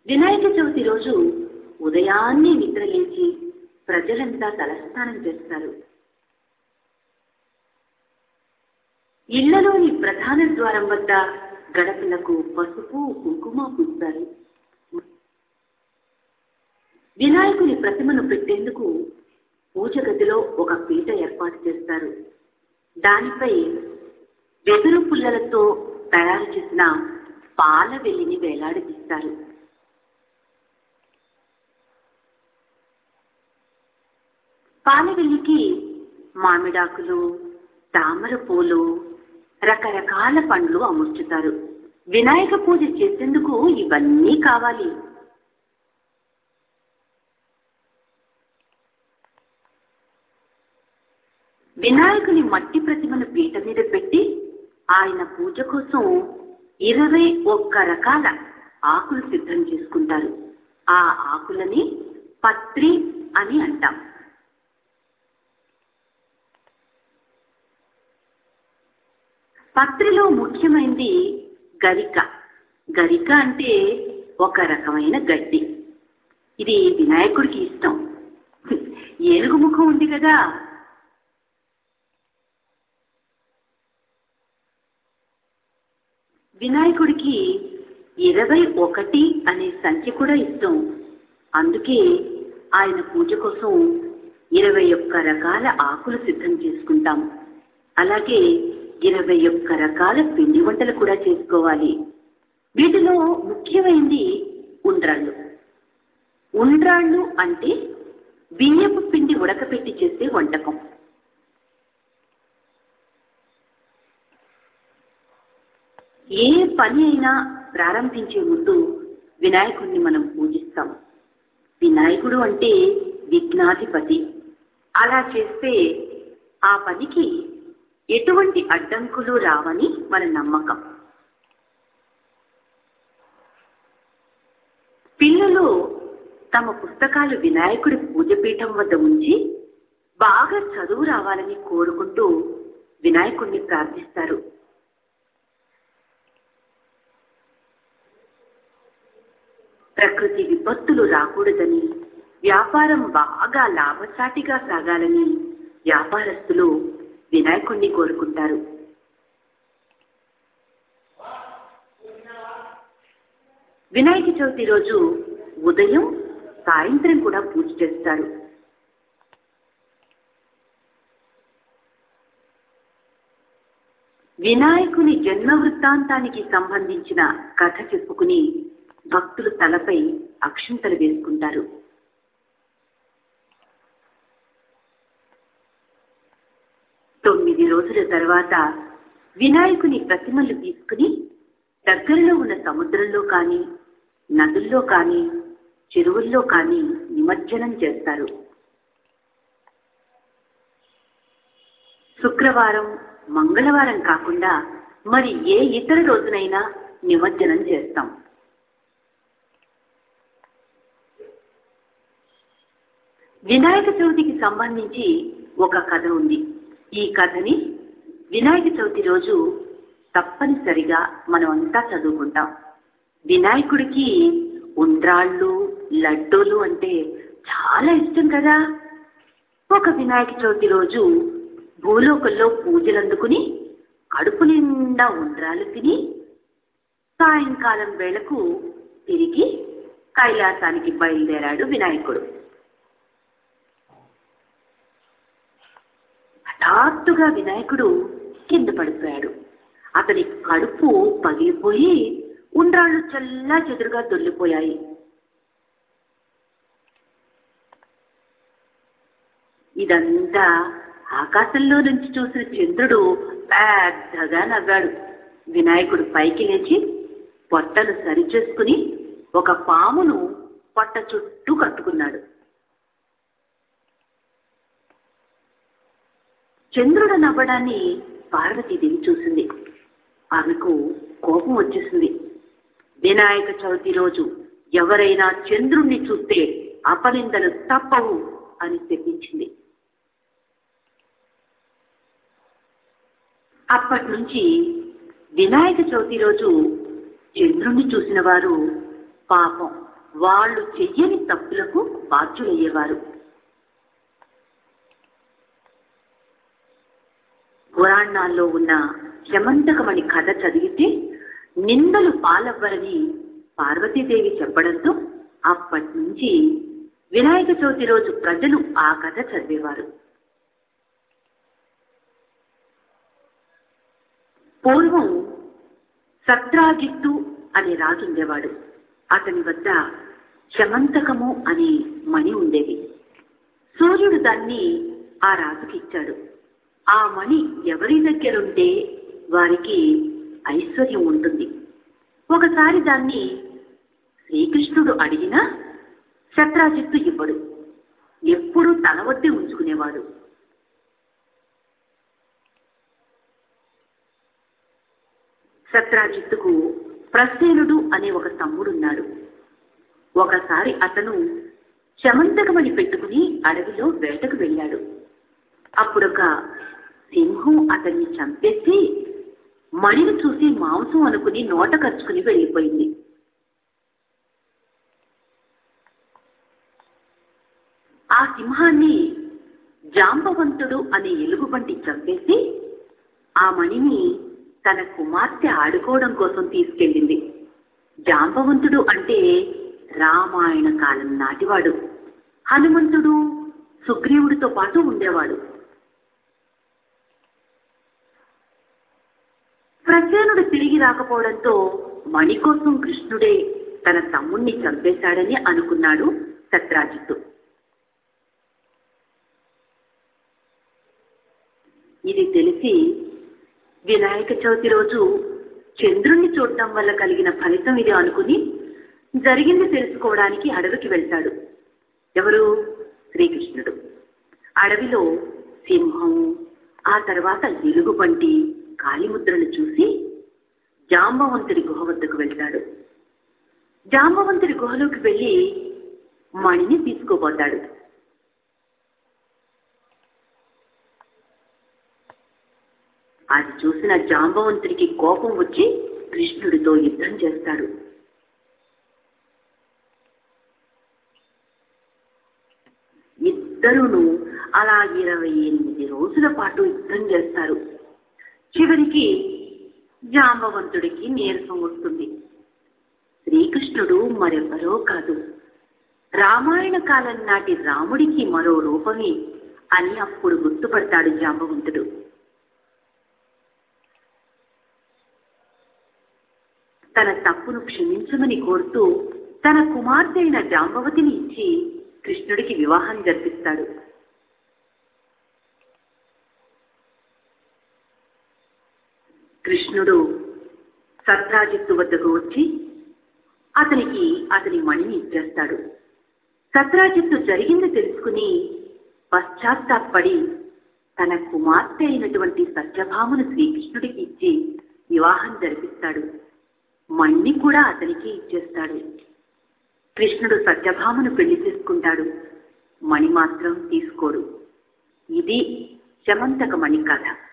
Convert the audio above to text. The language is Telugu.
వినాయక చవితి రోజు ఉదయాన్నే నిద్రలేచి ప్రజలంతా తలస్నానం చేస్తారు. ఇళ్లలోని ప్రధాన ద్వారం వద్ద గడపలకు పసుపు కుంకుమ పూస్తారు. వినాయకుని ప్రతిమను పెట్టేందుకు పూజ గదిలో ఒక పీట ఏర్పాటు చేస్తారు. దానిపై వెదురు పుల్లలతో తయారు చేసిన పాల వెల్లిని వేలాడదీస్తారు. పాలవెల్లికి మామిడాకులు, తామర పూలు, రకరకాల పండ్లు అమర్చుతారు. వినాయక పూజ చేసేందుకు ఇవన్నీ కావాలి. వినాయకుని మట్టి ప్రతిమను పీట మీద పెట్టి ఆయన పూజ కోసం 21 రకాల ఆకులు సిద్ధం చేసుకుంటారు. ఆ ఆకులని పత్రి అని అంటాం. పత్రిలో ముఖ్యమైనది గరిక. గరిక అంటే ఒక రకమైన గడ్డి. ఇది వినాయకుడికి ఇష్టం. ఏనుగు ముఖం ఉంది కదా, వినాయకుడికి 21 అనే సంఖ్య కూడా ఇష్టం. అందుకే ఆయన పూజ కోసం 21 రకాల ఆకులు సిద్ధం చేసుకుంటాం. అలాగే 21 రకాల పిండి వంటలు కూడా చేసుకోవాలి. వీటిలో ముఖ్యమైనది ఉండ్రాళ్ళు. ఉండ్రాళ్ళు అంటే బియ్యపు పిండి ఉడకపెట్టి చేసే వంటకం. ఏ పని అయినా ప్రారంభించే ముందు వినాయకుడిని మనం పూజిస్తాం. వినాయకుడు అంటే విఘ్నాధిపతి. అలా చేస్తే ఆ పనికి ఎటువంటి అడ్డంకులు రావని మన నమ్మకం. పిల్లలు తమ పుస్తకాలు వినాయకుడి పూజపీఠం వద్ద ఉంచి బాగా చదువు రావాలని కోరుకుంటూ వినాయకుడిని ప్రార్థిస్తారు. ప్రకృతి విపత్తులు రాకూడదని, వ్యాపారం బాగా లాభసాటిగా సాగాలని వ్యాపారస్తులు వినాయకుడిని కోరుకుంటారు. వినాయక చవితి రోజు ఉదయం సాయంత్రం కూడా పూజ చేస్తారు. వినాయకుని జన్మ వృత్తాంతానికి సంబంధించిన కథ చెప్పుకుని భక్తులు తలపై అక్షింతలు వేసుకుంటారు. తొమ్మిది రోజుల తర్వాత వినాయకుని ప్రతిమలు తీసుకుని దగ్గరలో ఉన్న సముద్రంలో కానీ, నదుల్లో కానీ, చెరువుల్లో కానీ నిమజ్జనం చేస్తారు. శుక్రవారం, మంగళవారం కాకుండా మరి ఏ ఇతర రోజునైనా నిమజ్జనం చేస్తాం. వినాయక చవితికి సంబంధించి ఒక కథ ఉంది. ఈ కథని వినాయక చవితి రోజు తప్పనిసరిగా మనం అంతా చదువుకుంటాం. వినాయకుడికి ఉండ్రాళ్ళు, లడ్డూలు అంటే చాలా ఇష్టం కదా. ఒక వినాయక చవితి రోజు భూలోకంలో పూజలు అందుకుని కడుపు నిండా ఉండ్రాలు తిని సాయంకాలం వేళకు తిరిగి కైలాసానికి బయలుదేరాడు వినాయకుడు. హఠాత్తుగా వినాయకుడు కింద పడిపోయాడు. అతని కడుపు పగిలిపోయి ఉండ్రాళ్ళు చల్లా చెదురుగా దొల్లిపోయాయి. ఇదంతా ఆకాశంలో నుంచి చూసిన చంద్రుడు పెద్దగా నవ్వాడు. వినాయకుడు పైకి లేచి పొట్టను సరిచేసుకుని ఒక పామును పొట్ట చుట్టూ కట్టుకున్నాడు. చంద్రుడు నవ్వడాన్ని పార్వతీదేవి చూసింది. ఆమెకు కోపం వచ్చేసింది. వినాయక చవితి రోజు ఎవరైనా చంద్రుణ్ణి చూస్తే అపనిందలు తప్పవు అని చెప్పించింది. అప్పటి నుంచి వినాయక చవితి రోజు చంద్రుణ్ణి చూసిన వారు పాపం వాళ్ళు చెయ్యని తప్పులకు బాధ్యులయ్యేవారు. పురాణాల్లో ఉన్న శమంతకమణి కథ చదివితే నిందలు పాలవ్వరని పార్వతీదేవి చెప్పడంతో అప్పటి నుంచి వినాయక చవితి రోజు ప్రజలు ఆ కథ చదివేవారు. పూర్వం సత్రాజిత్తు అనే రాజు ఉండేవాడు. అతని వద్ద శమంతకము అనే మణి ఉండేది. సూర్యుడు దాన్ని ఆ రాజుకి ఇచ్చాడు. ఆ మణి ఎవరి దగ్గరుంటే వారికి ఐశ్వర్యం ఉంటుంది. ఒకసారి దాన్ని శ్రీకృష్ణుడు అడిగినా సత్రాజిత్తు ఇవ్వడు. ఎప్పుడూ తన వద్దే ఉంచుకునేవాడు. సత్రాజిత్తుకు ప్రసేనుడు అనే ఒక తమ్ముడున్నాడు. ఒకసారి అతను శమంతకమణి పెట్టుకుని అడవిలో వేటకు వెళ్ళాడు. అప్పుడొక సింహం అతన్ని చంపేసి మణిని చూసి మాంసం అనుకుని నోట కరుచుకుని వెళ్ళిపోయింది. ఆ సింహాన్ని జాంబవంతుడు అనే ఎలుగుబంటి చంపేసి ఆ మణిని తన కుమార్తె ఆడుకోవడం కోసం తీసుకెళ్ళింది. జాంబవంతుడు అంటే రామాయణ కాలం నాటివాడు. హనుమంతుడు సుగ్రీవుడితో పాటు ఉండేవాడు. ప్రసేనుడు తిరిగి రాకపోవడంతో మణి కోసం కృష్ణుడే తన తమ్ముణ్ణి చంపేశాడని అనుకున్నాడు సత్రాజిత్తు. ఇది తెలిసి వినాయక చవితి రోజు చంద్రుణ్ణి చూడటం వల్ల కలిగిన ఫలితం ఇది అనుకుని జరిగింది తెలుసుకోవడానికి అడవికి వెళ్తాడు. ఎవరు? శ్రీకృష్ణుడు. అడవిలో సింహం, ఆ తర్వాత ఎలుగుబంటి కాలిముద్రను చూసి జాంబవంతుడి గుహ వద్దకు వెళ్తాడు. జాంబవంతుడి గుహలోకి వెళ్ళి మణిని తీసుకోబోతాడు. అది చూసిన జాంబవంతుడికి కోపం వచ్చి కృష్ణుడితో యుద్ధం చేస్తాడు. ఇద్దరును అలా 28 రోజుల పాటు యుద్ధం చేస్తారు. చివరికి జాంబవంతుడికి నీరసం వస్తుంది. శ్రీకృష్ణుడు మరెవరో కాదు, రామాయణ కాలం నాటి రాముడికి మరో రూపమే అని అప్పుడు గుర్తుపడతాడు జాంబవంతుడు. తన తప్పును క్షమించమని కోరుతూ తన కుమార్తె అయిన జాంబవతిని ఇచ్చి కృష్ణుడికి వివాహం జరిపిస్తాడు. కృష్ణుడు సత్రాజిత్తు వద్దకు వచ్చి అతని మణిని ఇచ్చేస్తాడు. సత్రాజిత్తు జరిగింది తెలుసుకుని పశ్చాత్తాపడి తన కుమార్తె అయినటువంటి సత్యభామను శ్రీకృష్ణుడికి ఇచ్చి వివాహం జరిపిస్తాడు. మణిని కూడా అతనికి ఇచ్చేస్తాడు. కృష్ణుడు సత్యభామను పెళ్లి చేసుకుంటాడు. మణి మాత్రం తీసుకోడు. ఇది శమంతకమణి కథ.